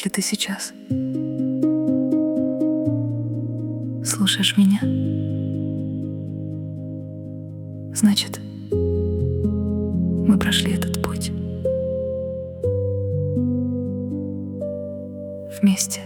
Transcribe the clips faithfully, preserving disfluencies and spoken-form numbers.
Если ты сейчас слушаешь меня, значит, мы прошли этот путь вместе.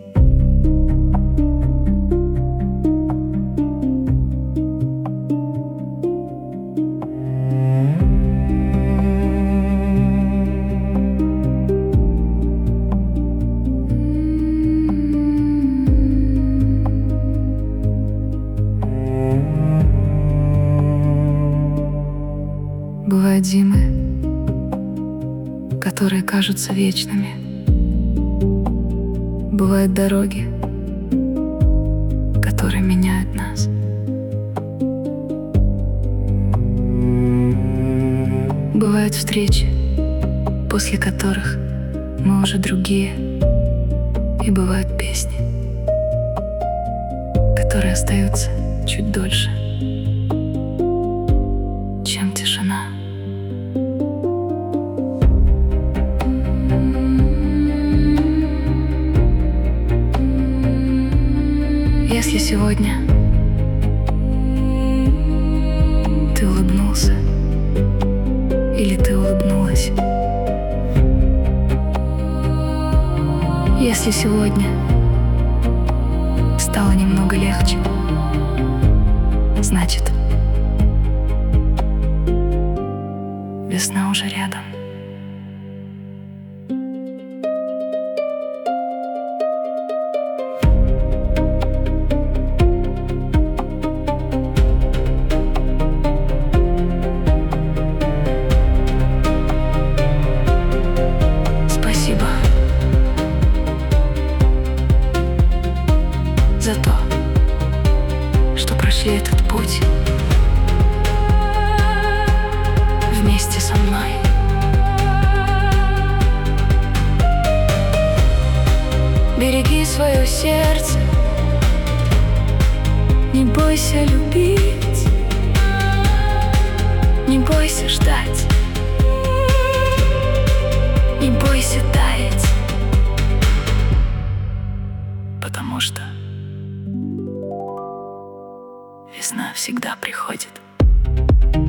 Бывают зимы, которые кажутся вечными. Бывают дороги, которые меняют нас. Бывают встречи, после которых мы уже другие. И бывают песни, которые остаются чуть дольше, чем тишина. Если сегодня ты улыбнулся или ты улыбнулась, если сегодня стало немного легче, значит, весна уже рядом. За то, что прошли этот путь вместе со мной. Береги свое сердце, не бойся любить, не бойся ждать, не бойся таять, потому что весна всегда приходит.